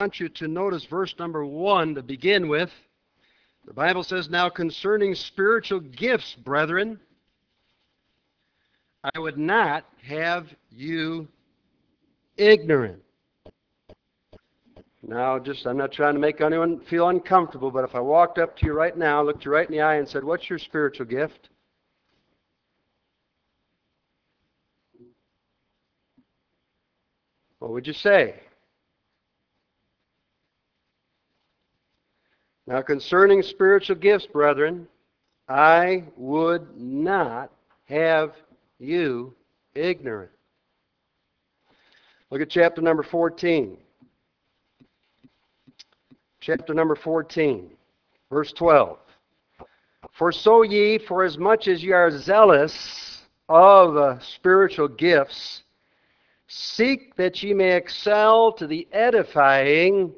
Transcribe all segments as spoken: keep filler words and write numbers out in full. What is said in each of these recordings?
want you to notice verse number one to begin with. The Bible says, "Now concerning spiritual gifts, brethren, I would not have you ignorant." Now, just I'm not trying to make anyone feel uncomfortable, but if I walked up to you right now, looked you right in the eye and said, "What's your spiritual gift?" What would you say? Now, concerning spiritual gifts, brethren, I would not have you ignorant. Look at chapter number fourteen. Chapter number fourteen, verse twelve. "For so ye, for as much as ye are zealous of uh, spiritual gifts, seek that ye may excel to the edifying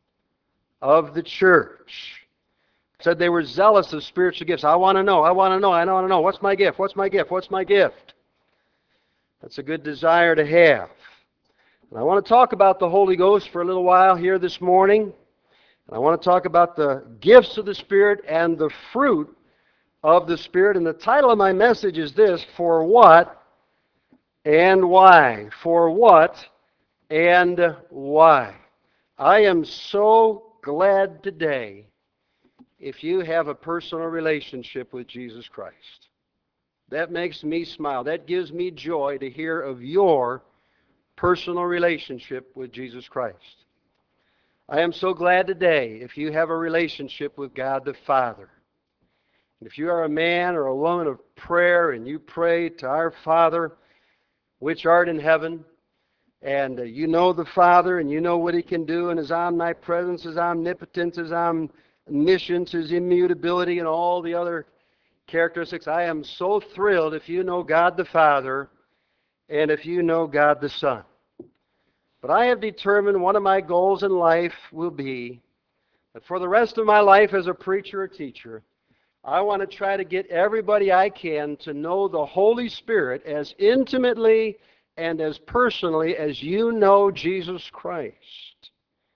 of the church." Said they were zealous of spiritual gifts. I want to know, I want to know, I want to know. What's my gift? What's my gift? What's my gift? That's a good desire to have. And I want to talk about the Holy Ghost for a little while here this morning. And I want to talk about the gifts of the Spirit and the fruit of the Spirit. And the title of my message is this: For what and why? For what and why? I am so glad today if you have a personal relationship with Jesus Christ. That makes me smile. That gives me joy to hear of your personal relationship with Jesus Christ. I am so glad today if you have a relationship with God the Father. If you are a man or a woman of prayer and you pray to our Father, which art in heaven, and you know the Father and you know what He can do and His omnipresence, His omnipotence, His omniscience, His immutability, and all the other characteristics, I am so thrilled if you know God the Father and if you know God the Son. But I have determined one of my goals in life will be that for the rest of my life as a preacher or teacher, I want to try to get everybody I can to know the Holy Spirit as intimately and as personally as you know Jesus Christ.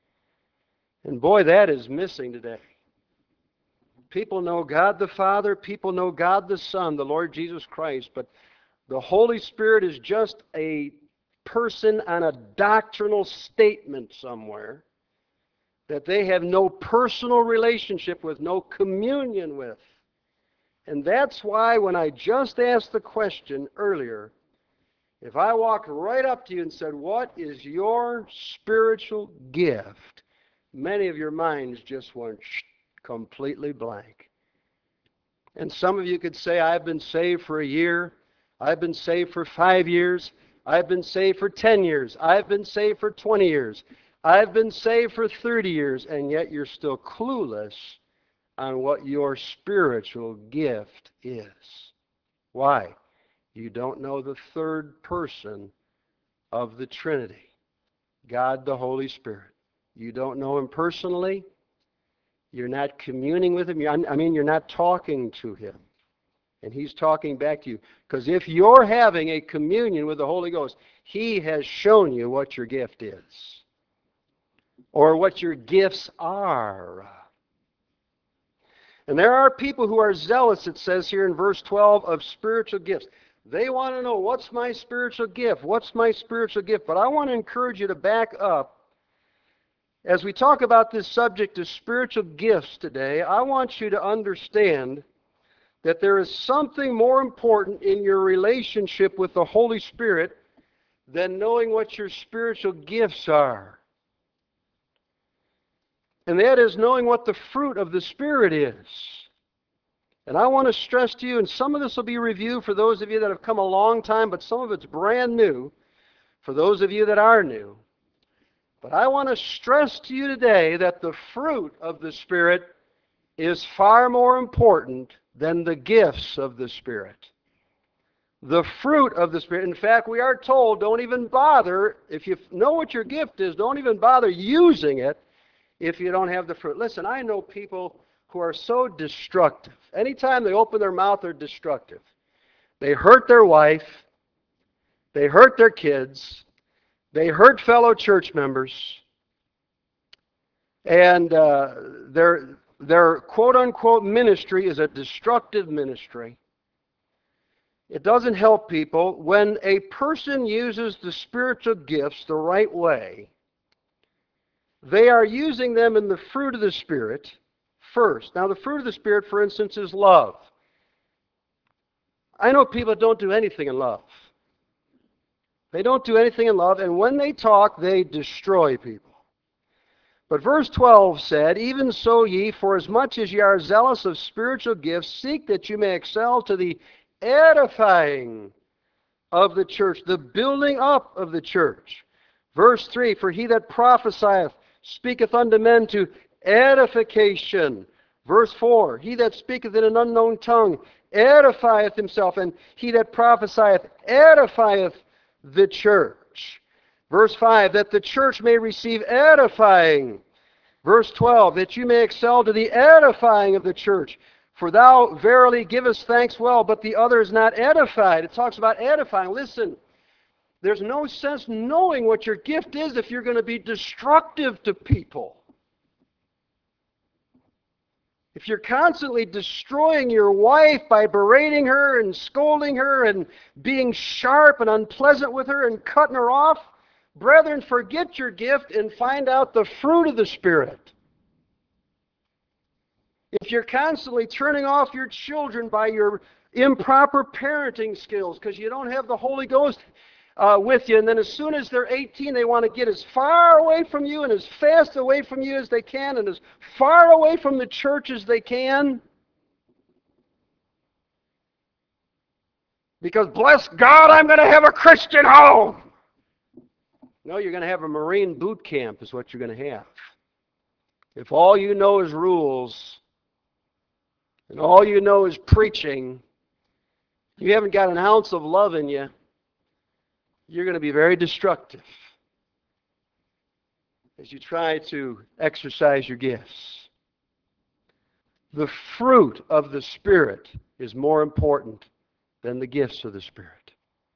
And boy, that is missing today. People know God the Father, people know God the Son, the Lord Jesus Christ, but the Holy Spirit is just a person on a doctrinal statement somewhere that they have no personal relationship with, no communion with. And that's why when I just asked the question earlier, if I walked right up to you and said, "What is your spiritual gift?" many of your minds just went completely blank. And some of you could say, "I've been saved for a year. I've been saved for five years. I've been saved for ten years. I've been saved for twenty years. I've been saved for thirty years," and yet you're still clueless on what your spiritual gift is. Why? You don't know the third person of the Trinity, God the Holy Spirit. You don't know Him personally. You're not communing with Him. I mean, you're not talking to Him. And He's talking back to you. Because if you're having a communion with the Holy Ghost, He has shown you what your gift is. Or what your gifts are. And there are people who are zealous, it says here in verse twelve, of spiritual gifts. They want to know, what's my spiritual gift? What's my spiritual gift? But I want to encourage you to back up. As we talk about this subject of spiritual gifts today, I want you to understand that there is something more important in your relationship with the Holy Spirit than knowing what your spiritual gifts are. And that is knowing what the fruit of the Spirit is. And I want to stress to you, and some of this will be review for those of you that have come a long time, but some of it's brand new for those of you that are new. But I want to stress to you today that the fruit of the Spirit is far more important than the gifts of the Spirit. The fruit of the Spirit. In fact, we are told, don't even bother, if you know what your gift is, don't even bother using it if you don't have the fruit. Listen, I know people who are so destructive. Anytime they open their mouth, they're destructive. They hurt their wife. They hurt their kids. They hurt fellow church members. And uh, their, their quote-unquote ministry is a destructive ministry. It doesn't help people. When a person uses the spiritual gifts the right way, they are using them in the fruit of the Spirit first. Now, the fruit of the Spirit, for instance, is love. I know people that don't do anything in love. They don't do anything in love, and when they talk, they destroy people. But verse twelve said, "Even so ye, for as much as ye are zealous of spiritual gifts, seek that you may excel to the edifying of the church," the building up of the church. Verse three, "For he that prophesieth speaketh unto men to edification." Verse four, "He that speaketh in an unknown tongue edifieth himself, and he that prophesieth edifieth the church." Verse five, "That the church may receive edifying." Verse twelve, "That you may excel to the edifying of the church. For thou verily givest thanks well, but the other is not edified." It talks about edifying. Listen, there's no sense knowing what your gift is if you're going to be destructive to people. If you're constantly destroying your wife by berating her and scolding her and being sharp and unpleasant with her and cutting her off, brethren, forget your gift and find out the fruit of the Spirit. If you're constantly turning off your children by your improper parenting skills because you don't have the Holy Ghost uh, with you, and then as soon as they're eighteen, they want to get as far away from you and as fast away from you as they can and as far away from the church as they can, because bless God, I'm going to have a Christian home. No, you're going to have a Marine boot camp is what you're going to have. If all you know is rules and all you know is preaching, you haven't got an ounce of love in you, you're going to be very destructive as you try to exercise your gifts. The fruit of the Spirit is more important than the gifts of the Spirit.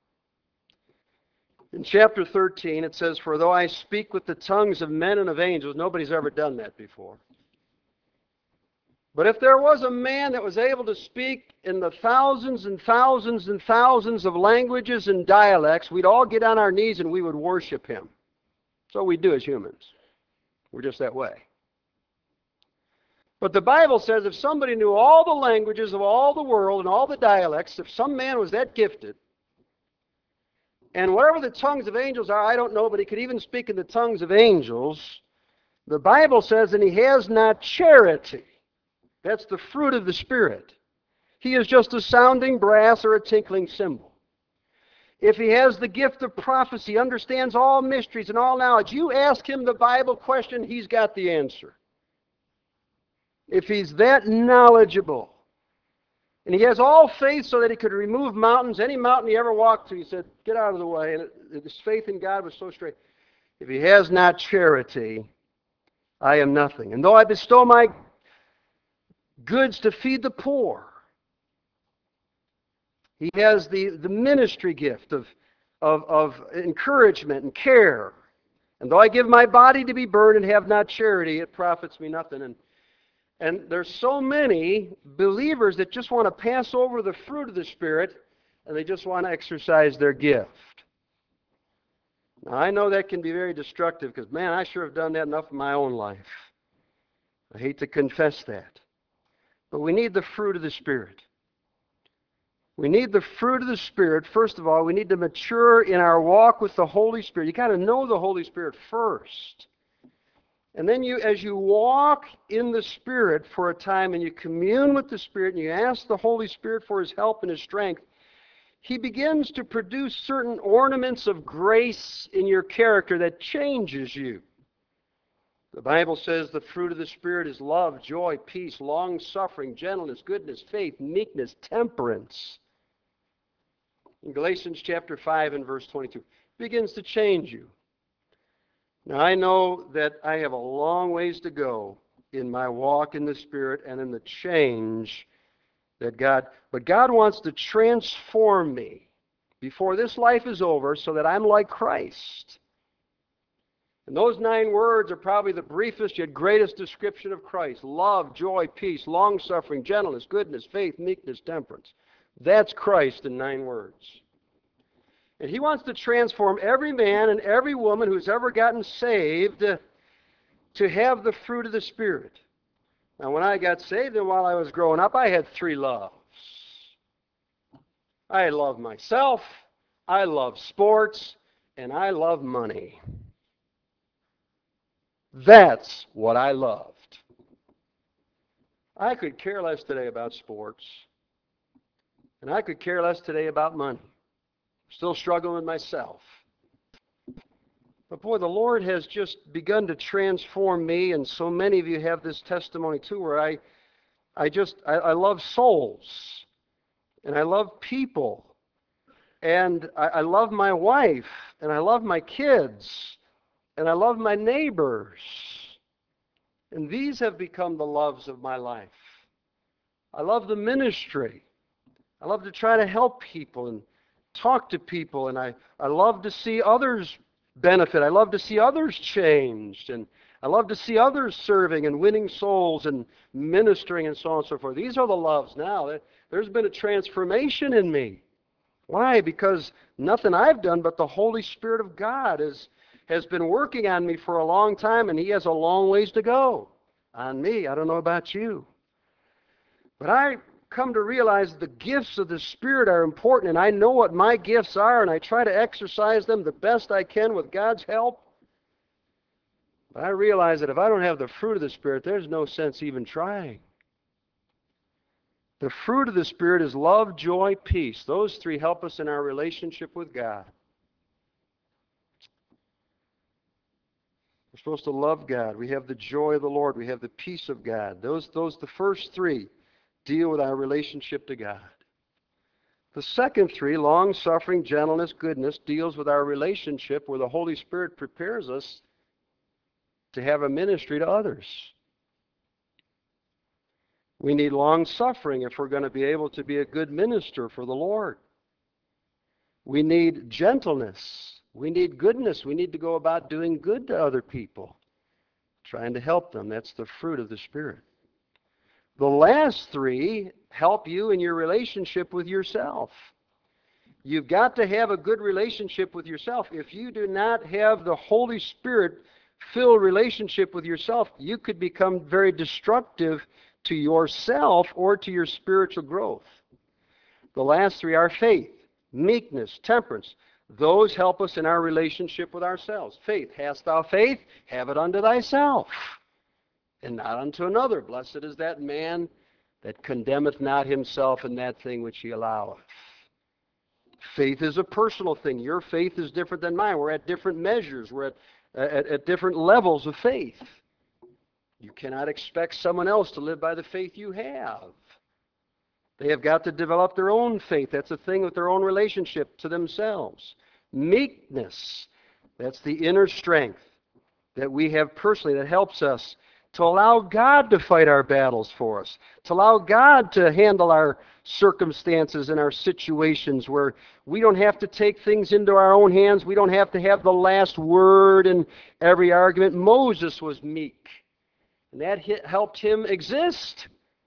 In chapter thirteen, it says, "For though I speak with the tongues of men and of angels," nobody's ever done that before. But if there was a man that was able to speak in the thousands and thousands and thousands of languages and dialects, we'd all get on our knees and we would worship him. That's what we do as humans. We're just that way. But the Bible says if somebody knew all the languages of all the world and all the dialects, if some man was that gifted, and whatever the tongues of angels are, I don't know, but he could even speak in the tongues of angels, the Bible says, and he has not charity. That's the fruit of the Spirit. He is just a sounding brass or a tinkling cymbal. If he has the gift of prophecy, understands all mysteries and all knowledge, you ask him the Bible question, he's got the answer. If he's that knowledgeable, and he has all faith so that he could remove mountains, any mountain he ever walked to, he said, get out of the way. And it, his faith in God was so straight. If he has not charity, I am nothing. And though I bestow my goods to feed the poor, he has the, the ministry gift of, of, of encouragement and care. And though I give my body to be burned and have not charity, it profits me nothing. And, and there's so many believers that just want to pass over the fruit of the Spirit, and they just want to exercise their gift. Now, I know that can be very destructive because, man, I sure have done that enough in my own life. I hate to confess that. But we need the fruit of the Spirit. We need the fruit of the Spirit. First of all, we need to mature in our walk with the Holy Spirit. You got to know the Holy Spirit first. And then you, as you walk in the Spirit for a time and you commune with the Spirit and you ask the Holy Spirit for His help and His strength, He begins to produce certain ornaments of grace in your character that changes you. The Bible says the fruit of the Spirit is love, joy, peace, long-suffering, gentleness, goodness, faith, meekness, temperance. In Galatians chapter five and verse twenty-two, it begins to change you. Now, I know that I have a long ways to go in my walk in the Spirit and in the change that God, but God wants to transform me before this life is over so that I'm like Christ. And those nine words are probably the briefest yet greatest description of Christ. Love, joy, peace, long-suffering, gentleness, goodness, faith, meekness, temperance. That's Christ in nine words. And he wants to transform every man and every woman who's ever gotten saved to, to have the fruit of the Spirit. Now, when I got saved and while I was growing up, I had three loves. I love myself, I love sports, and I love money. That's what I loved. I could care less today about sports, and I could care less today about money. Still struggling with myself. But boy, the Lord has just begun to transform me, and so many of you have this testimony too, where I, I just, I, I love souls, and I love people, and I, I love my wife, and I love my kids, and I love my neighbors. And these have become the loves of my life. I love the ministry. I love to try to help people and talk to people, and I, I love to see others benefit. I love to see others changed, and I love to see others serving and winning souls and ministering and so on and so forth. These are the loves now. There's been a transformation in me. Why? Because nothing I've done, but the Holy Spirit of God is, has been working on me for a long time, and He has a long ways to go on me. I don't know about you. But I come to realize the gifts of the Spirit are important, and I know what my gifts are, and I try to exercise them the best I can with God's help. But I realize that if I don't have the fruit of the Spirit, there's no sense even trying. The fruit of the Spirit is love, joy, peace. Those three help us in our relationship with God. We're supposed to love God. We have the joy of the Lord. We have the peace of God. Those, those, the first three deal with our relationship to God. The second three, long-suffering, gentleness, goodness, deals with our relationship where the Holy Spirit prepares us to have a ministry to others. We need long-suffering if we're going to be able to be a good minister for the Lord. We need gentleness. We need goodness. We need to go about doing good to other people, trying to help them. That's the fruit of the Spirit. The last three help you in your relationship with yourself. You've got to have a good relationship with yourself. If you do not have the Holy Spirit-filled relationship with yourself, you could become very destructive to yourself or to your spiritual growth. The last three are faith, meekness, temperance. Those help us in our relationship with ourselves. Faith, hast thou faith? Have it unto thyself, and not unto another. Blessed is that man that condemneth not himself in that thing which he alloweth. Faith is a personal thing. Your faith is different than mine. We're at different measures. We're at, at, at different levels of faith. You cannot expect someone else to live by the faith you have. They have got to develop their own faith. That's a thing with their own relationship to themselves. Meekness, that's the inner strength that we have personally that helps us to allow God to fight our battles for us, to allow God to handle our circumstances and our situations where we don't have to take things into our own hands. We don't have to have the last word in every argument. Moses was meek, and that helped him exist.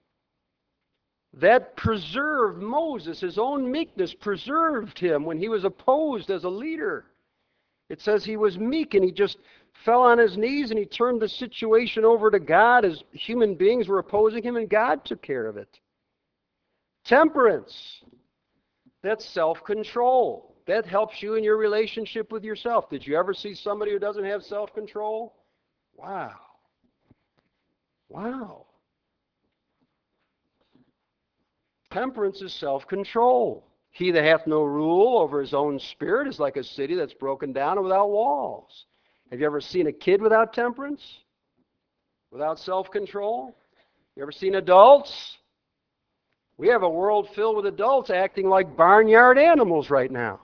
That preserved Moses. His own meekness preserved him when he was opposed as a leader. It says he was meek, and he just fell on his knees, and he turned the situation over to God as human beings were opposing him, and God took care of it. Temperance. That's self-control. That helps you in your relationship with yourself. Did you ever see somebody who doesn't have self-control? Wow. Wow. Temperance is self-control. He that hath no rule over his own spirit is like a city that's broken down and without walls. Have you ever seen a kid without temperance? Without self-control? You ever seen adults? We have a world filled with adults acting like barnyard animals right now.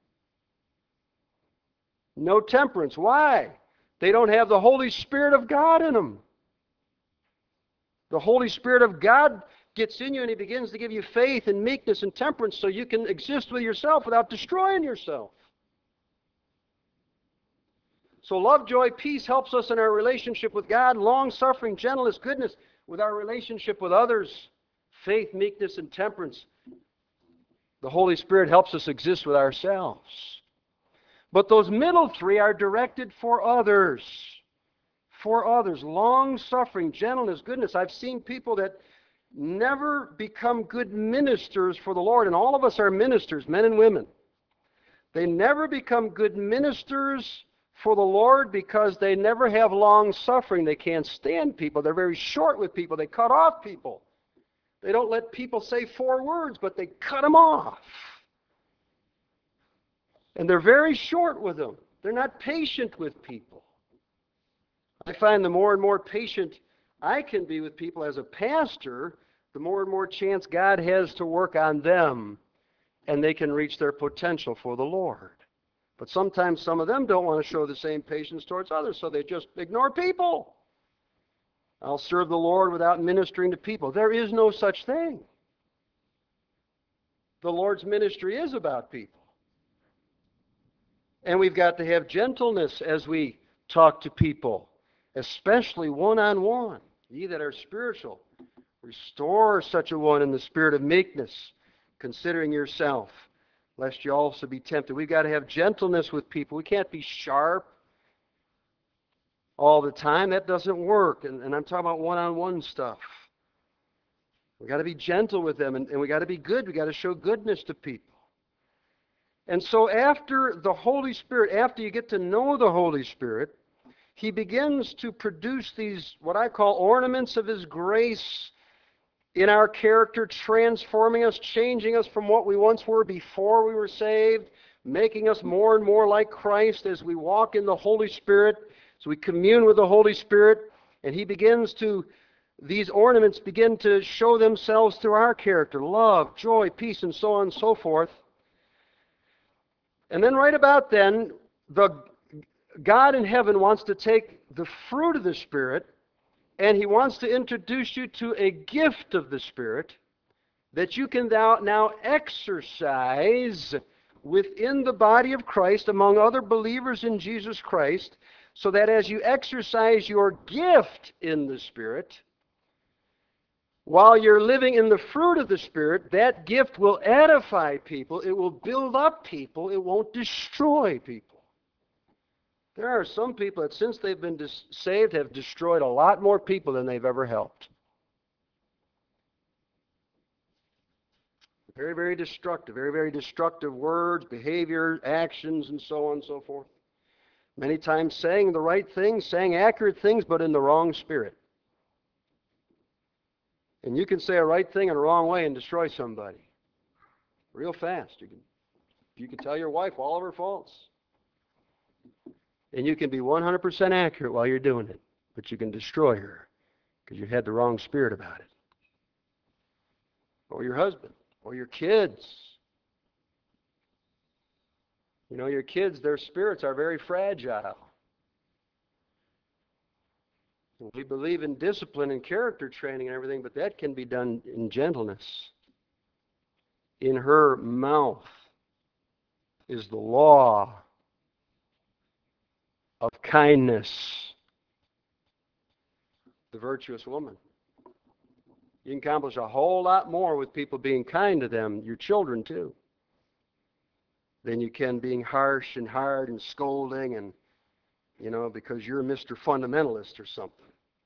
No temperance. Why? They don't have the Holy Spirit of God in them. The Holy Spirit of God gets in you and He begins to give you faith and meekness and temperance so you can exist with yourself without destroying yourself. So love, joy, peace helps us in our relationship with God. Long-suffering, gentleness, goodness with our relationship with others. Faith, meekness, and temperance. The Holy Spirit helps us exist with ourselves. But those middle three are directed for others. For others. Long-suffering, gentleness, goodness. I've seen people that never become good ministers for the Lord, and all of us are ministers, men and women. They never become good ministers for the Lord because they never have long-suffering. They can't stand people. They're very short with people. They cut off people. They don't let people say four words, but they cut them off. And they're very short with them. They're not patient with people. I find the more and more patient I can be with people as a pastor, the more and more chance God has to work on them, and they can reach their potential for the Lord. But sometimes some of them don't want to show the same patience towards others, so they just ignore people. I'll serve the Lord without ministering to people. There is no such thing. The Lord's ministry is about people. And we've got to have gentleness as we talk to people, especially one-on-one. Ye that are spiritual, restore such a one in the spirit of meekness, considering yourself, lest you also be tempted. We've got to have gentleness with people. We can't be sharp all the time. That doesn't work. And, and I'm talking about one-on-one stuff. We've got to be gentle with them, and, and we've got to be good. We've got to show goodness to people. And so after the Holy Spirit, after you get to know the Holy Spirit, He begins to produce these, what I call ornaments of His grace in our character, transforming us, changing us from what we once were before we were saved, making us more and more like Christ as we walk in the Holy Spirit, as we commune with the Holy Spirit, and He begins to, these ornaments begin to show themselves through our character, love, joy, peace, and so on and so forth. And then right about then, the God in heaven wants to take the fruit of the Spirit, and He wants to introduce you to a gift of the Spirit that you can now exercise within the body of Christ among other believers in Jesus Christ, so that as you exercise your gift in the Spirit, while you're living in the fruit of the Spirit, that gift will edify people, it will build up people, it won't destroy people. There are some people that since they've been dis- saved have destroyed a lot more people than they've ever helped. Very, very destructive, very, very destructive words, behavior, actions, and so on and so forth. Many times saying the right things, saying accurate things, but in the wrong spirit. And you can say a right thing in a wrong way and destroy somebody real fast. You can, you can tell your wife all of her faults. And you can be one hundred percent accurate while you're doing it, but you can destroy her because you had the wrong spirit about it. Or your husband, or your kids. You know, your kids, their spirits are very fragile. We believe in discipline and character training and everything, but that can be done in gentleness. In her mouth is the law of kindness. The virtuous woman. You can accomplish a whole lot more with people being kind to them, your children too, than you can being harsh and hard and scolding and, you know, because you're Mister Fundamentalist or something.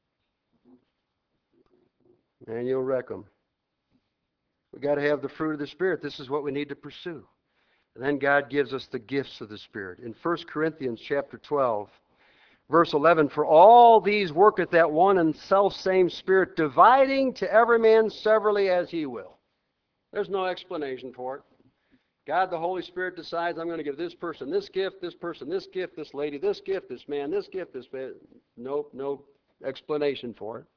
And you'll wreck them. We've got to have the fruit of the Spirit. This is what we need to pursue. And then God gives us the gifts of the Spirit. In First Corinthians chapter twelve, verse eleven, for all these worketh that one and self-same Spirit, dividing to every man severally as he will. There's no explanation for it. God, the Holy Spirit, decides I'm going to give this person this gift, this person this gift, this lady this gift, this man this gift, this man. Nope, no explanation for it.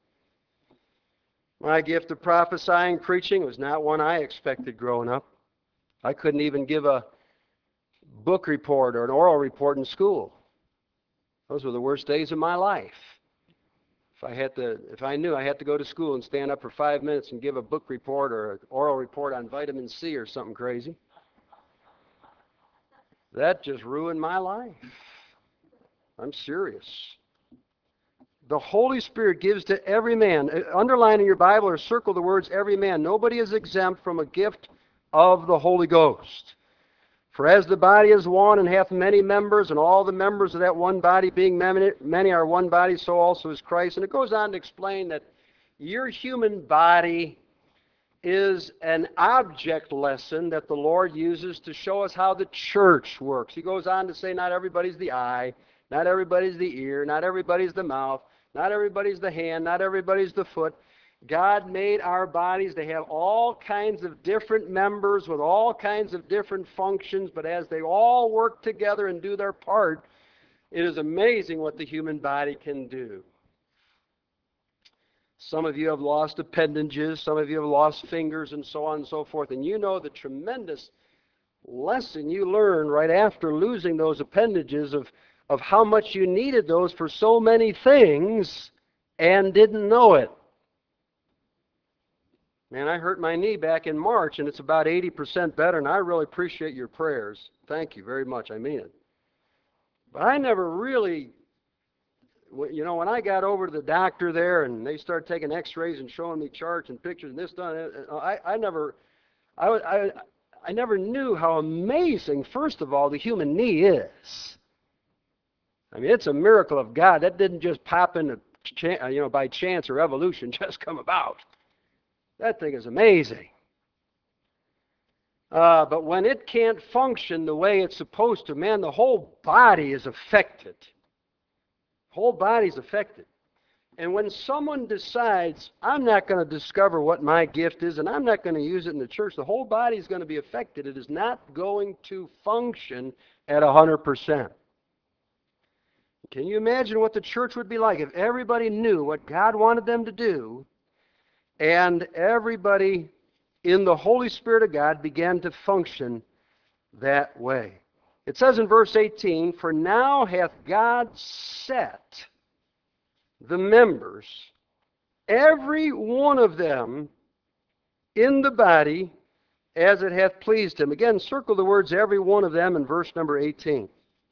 My gift of prophesying, preaching was not one I expected growing up. I couldn't even give a book report or an oral report in school. Those were the worst days of my life. If I had to, if I knew I had to go to school and stand up for five minutes and give a book report or an oral report on vitamin C or something crazy, that just ruined my life. I'm serious. The Holy Spirit gives to every man. Underline in your Bible or circle the words every man. Nobody is exempt from a gift of the Holy Ghost. For as the body is one and hath many members, and all the members of that one body being many, many are one body, so also is Christ. And it goes on to explain that your human body is an object lesson that the Lord uses to show us how the church works. He goes on to say not everybody's the eye, not everybody's the ear, not everybody's the mouth, not everybody's the hand, not everybody's the foot. God made our bodies to have all kinds of different members with all kinds of different functions, but as they all work together and do their part, it is amazing what the human body can do. Some of you have lost appendages, some of you have lost fingers, and so on and so forth. And you know the tremendous lesson you learn right after losing those appendages of, of how much you needed those for so many things and didn't know it. Man, I hurt my knee back in March, and it's about eighty percent better, and I really appreciate your prayers. Thank you very much. I mean it. But I never really, you know, when I got over to the doctor there, and they started taking x-rays and showing me charts and pictures and this, done, I, I never, I, I, I never knew how amazing, first of all, the human knee is. I mean, it's a miracle of God. That didn't just pop into, you know, by chance or evolution, just come about. That thing is amazing. Uh, but when it can't function the way it's supposed to, man, the whole body is affected. The whole body's affected. And when someone decides, I'm not going to discover what my gift is and I'm not going to use it in the church, the whole body is going to be affected. It is not going to function at one hundred percent. Can you imagine what the church would be like if everybody knew what God wanted them to do and everybody in the Holy Spirit of God began to function that way? It says in verse eighteen, for now hath God set the members, every one of them, in the body as it hath pleased him. Again, circle the words every one of them in verse number eighteen.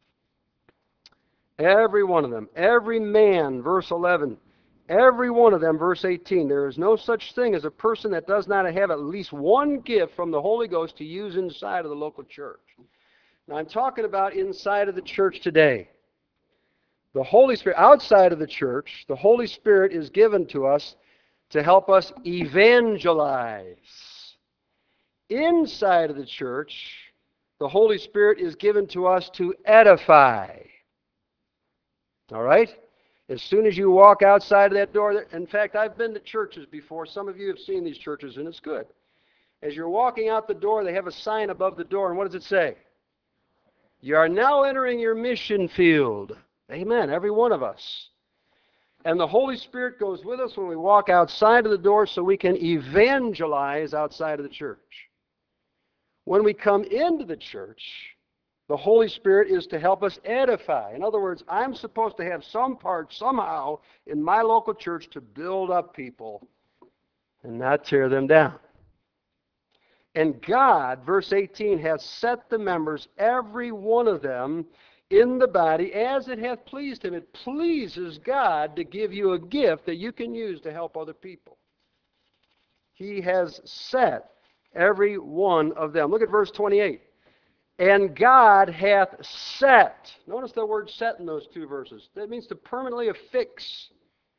Every one of them. Every man, verse eleven. Every one of them, verse eighteen. There is no such thing as a person that does not have at least one gift from the Holy Ghost to use inside of the local church. Now, I'm talking about inside of the church today. The Holy Spirit, outside of the church, the Holy Spirit is given to us to help us evangelize. Inside of the church, the Holy Spirit is given to us to edify. All right? As soon as you walk outside of that door, in fact, I've been to churches before. Some of you have seen these churches, and it's good. As you're walking out the door, they have a sign above the door, and what does it say? You are now entering your mission field. Amen, every one of us. And the Holy Spirit goes with us when we walk outside of the door so we can evangelize outside of the church. When we come into the church, the Holy Spirit is to help us edify. In other words, I'm supposed to have some part somehow in my local church to build up people and not tear them down. And God, verse eighteen, hath set the members, every one of them, in the body as it hath pleased him. It pleases God to give you a gift that you can use to help other people. He has set every one of them. Look at verse twenty-eight. And God hath set. Notice the word set in those two verses. That means to permanently affix.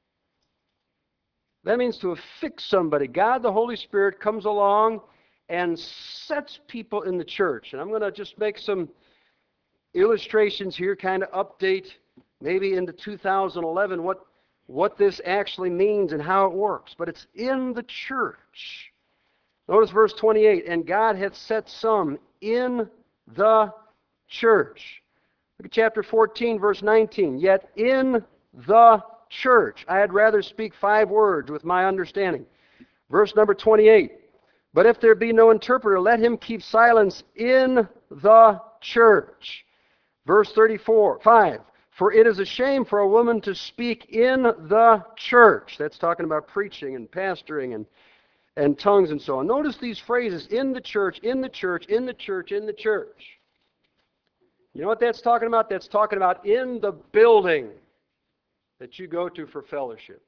That means to affix somebody. God, the Holy Spirit, comes along and sets people in the church. And I'm going to just make some illustrations here, kind of update maybe into two thousand eleven what, what this actually means and how it works. But it's in the church. Notice verse twenty-eight. And God hath set some in the church. Look at chapter fourteen, verse nineteen. Yet in the church. I had rather speak five words with my understanding. Verse number twenty-eight. But if there be no interpreter, let him keep silence in the church. Verse thirty-four, five. For it is a shame for a woman to speak in the church. That's talking about preaching and pastoring and, and tongues and so on. Notice these phrases, in the church, in the church, in the church, in the church. You know what that's talking about? That's talking about in the building that you go to for fellowship.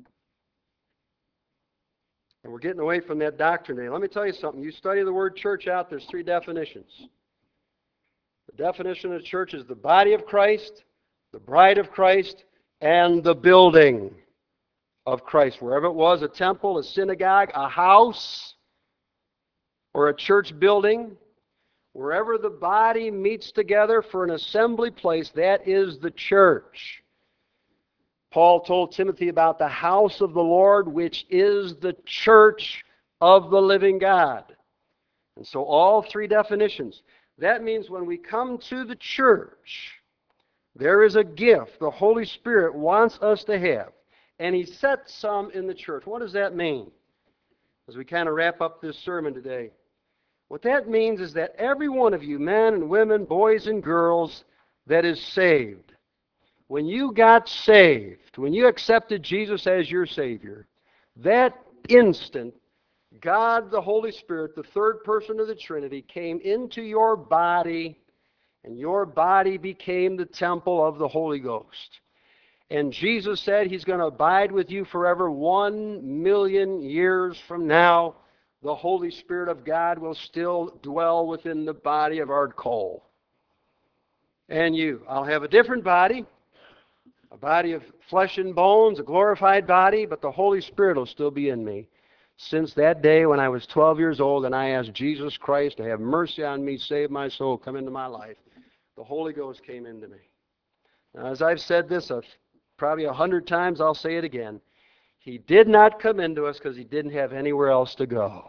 And we're getting away from that doctrine today. Let me tell you something. You study the word church out, there's three definitions. The definition of church is the body of Christ, the bride of Christ, and the building of Christ. Wherever it was, a temple, a synagogue, a house, or a church building, wherever the body meets together for an assembly place, that is the church. Paul told Timothy about the house of the Lord, which is the church of the living God. And so all three definitions. That means when we come to the church, there is a gift the Holy Spirit wants us to have. And He set some in the church. What does that mean? As we kind of wrap up this sermon today. What that means is that every one of you, men and women, boys and girls, that is saved, when you got saved, when you accepted Jesus as your Savior, that instant, God the Holy Spirit, the third person of the Trinity, came into your body, and your body became the temple of the Holy Ghost. And Jesus said He's going to abide with you forever. One million years from now, the Holy Spirit of God will still dwell within the body of Art Cole. And you. I'll have a different body. A body of flesh and bones, a glorified body, but the Holy Spirit will still be in me. Since that day when I was twelve years old and I asked Jesus Christ to have mercy on me, save my soul, come into my life, the Holy Ghost came into me. Now, as I've said this uh, probably a hundred times, I'll say it again. He did not come into us because He didn't have anywhere else to go.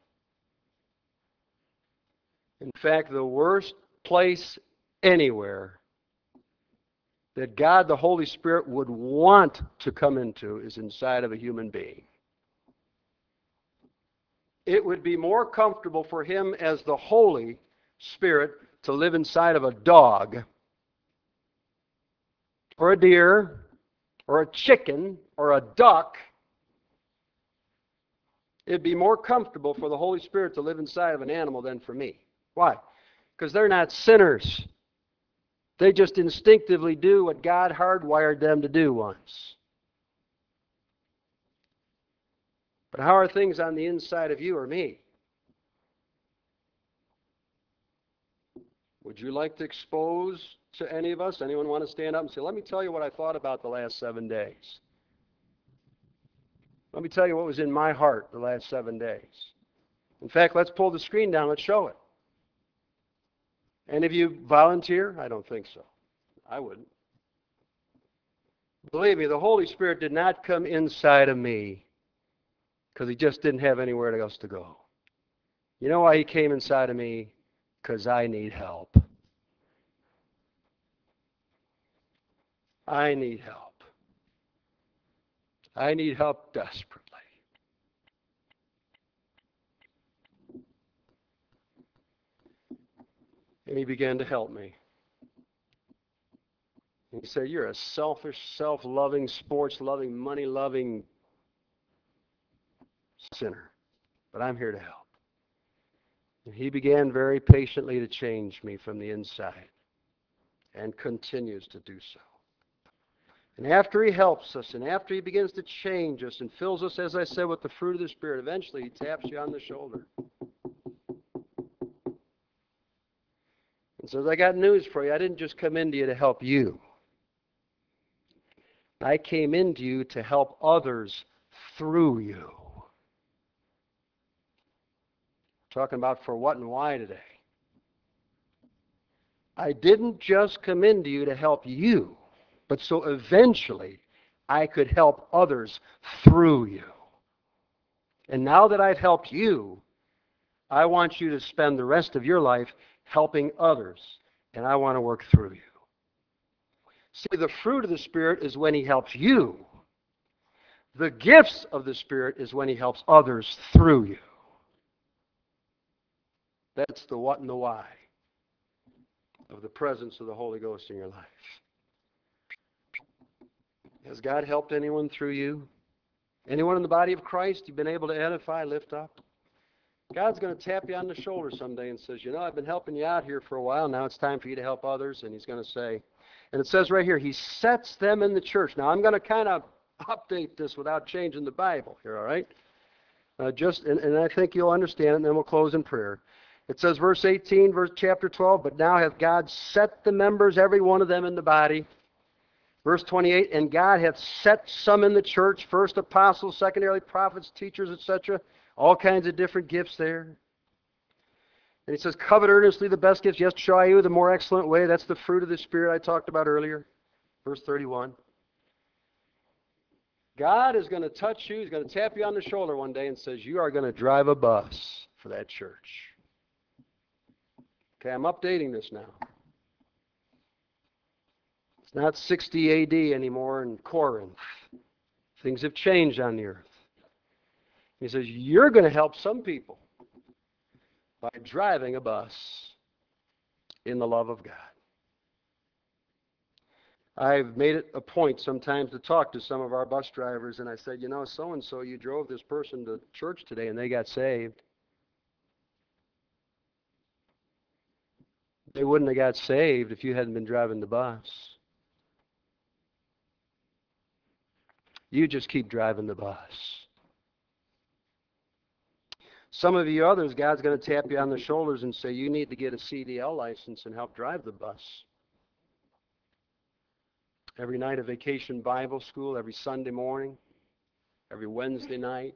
In fact, the worst place anywhere that God, the Holy Spirit, would want to come into is inside of a human being. It would be more comfortable for Him as the Holy Spirit to live inside of a dog or a deer or a chicken or a duck. It'd be more comfortable for the Holy Spirit to live inside of an animal than for me. Why? Because they're not sinners. They just instinctively do what God hardwired them to do once. But how are things on the inside of you or me? Would you like to expose to any of us? Anyone want to stand up and say, let me tell you what I thought about the last seven days. Let me tell you what was in my heart the last seven days. In fact, let's pull the screen down. Let's show it. Any of you volunteer? I don't think so. I wouldn't. Believe me, the Holy Spirit did not come inside of me because He just didn't have anywhere else to go. You know why He came inside of me? Because I need help. I need help. I need help desperately. And He began to help me. And He said, you're a selfish, self-loving, sports-loving, money-loving sinner, but I'm here to help. And He began very patiently to change me from the inside and continues to do so. And after He helps us and after He begins to change us and fills us, as I said, with the fruit of the Spirit, eventually He taps you on the shoulder and says, I got news for you. I didn't just come into you to help you. I came into you to help others through you. Talking about for what and why today. I didn't just come into you to help you, but so eventually I could help others through you. And now that I've helped you, I want you to spend the rest of your life helping others, and I want to work through you. See, the fruit of the Spirit is when He helps you. The gifts of the Spirit is when He helps others through you. That's the what and the why of the presence of the Holy Ghost in your life. Has God helped anyone through you? Anyone in the body of Christ you've been able to edify, lift up? God's going to tap you on the shoulder someday and says, you know, I've been helping you out here for a while. Now it's time for you to help others. And he's going to say, and it says right here, he sets them in the church. Now I'm going to kind of update this without changing the Bible here, all right? Uh, just and, and I think you'll understand it, and then we'll close in prayer. It says, verse eighteen, verse chapter twelve, but now hath God set the members, every one of them, in the body. Verse twenty-eight, and God hath set some in the church, first apostles, secondarily prophets, teachers, et cetera. All kinds of different gifts there. And he says, covet earnestly the best gifts. Yes, try you the more excellent way. That's the fruit of the Spirit I talked about earlier. Verse thirty-one. God is going to touch you. He's going to tap you on the shoulder one day and says, you are going to drive a bus for that church. Okay, I'm updating this now. It's not sixty A D anymore in Corinth. Things have changed on the earth. He says, you're going to help some people by driving a bus in the love of God. I've made it a point sometimes to talk to some of our bus drivers, and I said, you know, so-and-so, you drove this person to church today, and they got saved. They wouldn't have got saved if you hadn't been driving the bus. You just keep driving the bus. Some of you others, God's going to tap you on the shoulders and say, you need to get a C D L license and help drive the bus. Every night of vacation Bible school, every Sunday morning, every Wednesday night.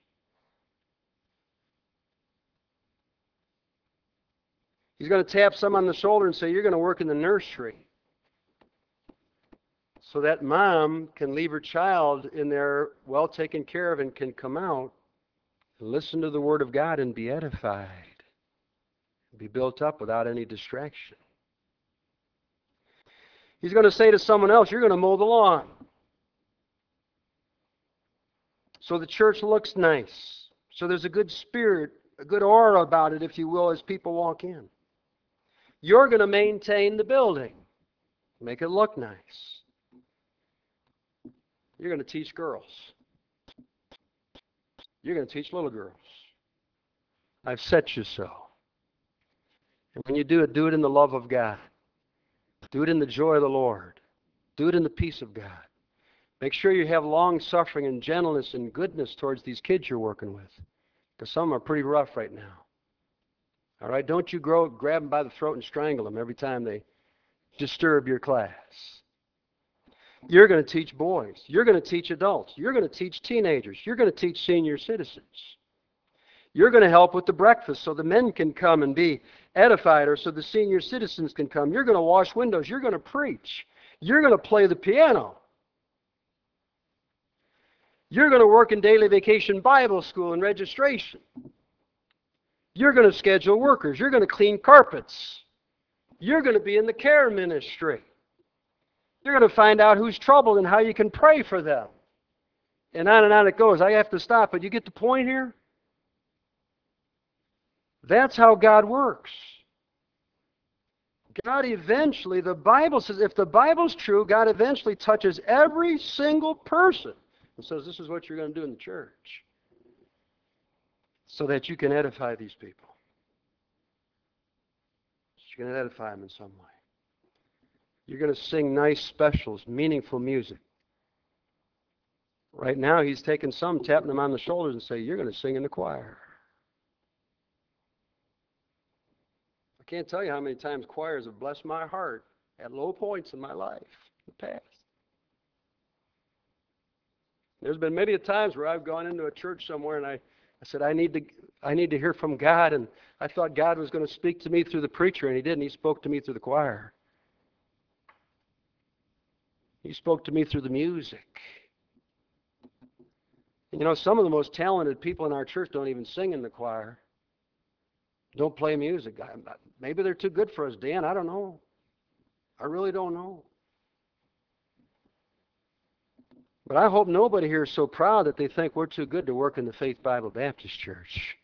He's going to tap some on the shoulder and say, you're going to work in the nursery. So that mom can leave her child in there well taken care of and can come out and listen to the Word of God and be edified, be built up without any distraction. He's going to say to someone else, you're going to mow the lawn. So the church looks nice. So there's a good spirit, a good aura about it, if you will, as people walk in. You're going to maintain the building, make it look nice. You're going to teach girls. You're going to teach little girls. I've set you so. And when you do it, do it in the love of God. Do it in the joy of the Lord. Do it in the peace of God. Make sure you have long suffering and gentleness and goodness towards these kids you're working with, because some are pretty rough right now. All right? Don't you grow, grab them by the throat and strangle them every time they disturb your class. You're going to teach boys. You're going to teach adults. You're going to teach teenagers. You're going to teach senior citizens. You're going to help with the breakfast so the men can come and be edified, or so the senior citizens can come. You're going to wash windows. You're going to preach. You're going to play the piano. You're going to work in daily vacation Bible school and registration. You're going to schedule workers. You're going to clean carpets. You're going to be in the care ministry. You're going to find out who's troubled and how you can pray for them. And on and on it goes. I have to stop, but you get the point here? That's how God works. God eventually, the Bible says, if the Bible's true, God eventually touches every single person and says, this is what you're going to do in the church, so that you can edify these people. You're going to edify them in some way. You're going to sing nice specials, meaningful music. Right now, he's taking some, tapping them on the shoulders and say, you're going to sing in the choir. I can't tell you how many times choirs have blessed my heart at low points in my life in the past. There's been many times where I've gone into a church somewhere and I, I said, I need to I need to hear from God, and I thought God was going to speak to me through the preacher, and he didn't. He spoke to me through the choir. He spoke to me through the music. And you know, some of the most talented people in our church don't even sing in the choir. Don't play music. Maybe they're too good for us, Dan. I don't know. I really don't know. But I hope nobody here is so proud that they think we're too good to work in the Faith Bible Baptist Church.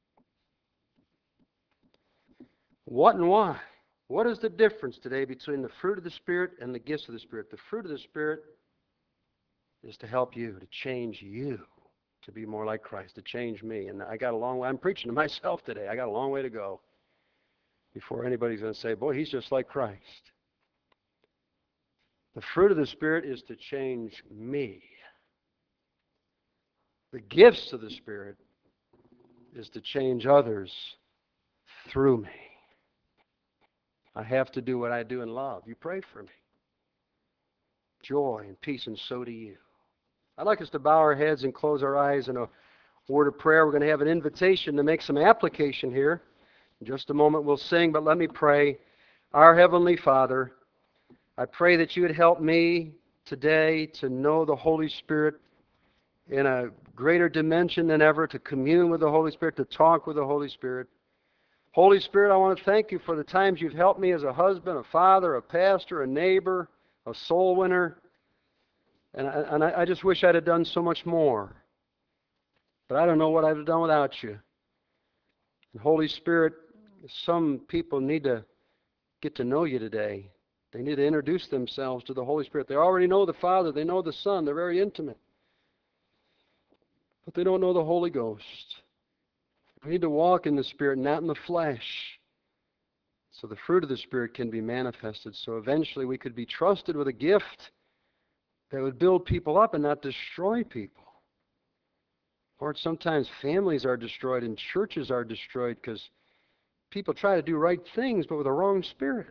What and why? What is the difference today between the fruit of the Spirit and the gifts of the Spirit? The fruit of the Spirit is to help you, to change you. to be more like Christ, to change me. And I got a long way. I'm preaching to myself today. I got a long way to go before anybody's going to say, boy, he's just like Christ. The fruit of the Spirit is to change me. The gifts of the Spirit is to change others through me. I have to do what I do in love. You pray for me. Joy and peace, and so do you. I'd like us to bow our heads and close our eyes in a word of prayer. We're going to have an invitation to make some application here. In just a moment we'll sing, but let me pray. Our Heavenly Father, I pray that you would help me today to know the Holy Spirit in a greater dimension than ever, to commune with the Holy Spirit, to talk with the Holy Spirit. Holy Spirit, I want to thank you for the times you've helped me as a husband, a father, a pastor, a neighbor, a soul winner. And, I, and I, I just wish I'd have done so much more. But I don't know what I'd have done without you. And Holy Spirit, some people need to get to know you today. They need to introduce themselves to the Holy Spirit. They already know the Father. They know the Son. They're very intimate. But they don't know the Holy Ghost. We need to walk in the Spirit, not in the flesh, so the fruit of the Spirit can be manifested. So eventually we could be trusted with a gift that would build people up and not destroy people. Lord, sometimes families are destroyed and churches are destroyed because people try to do right things but with a wrong spirit.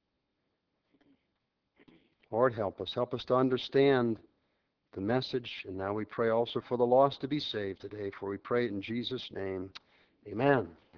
Lord, help us. Help us to understand the message. And now we pray also for the lost to be saved today, for we pray it in Jesus' name. Amen.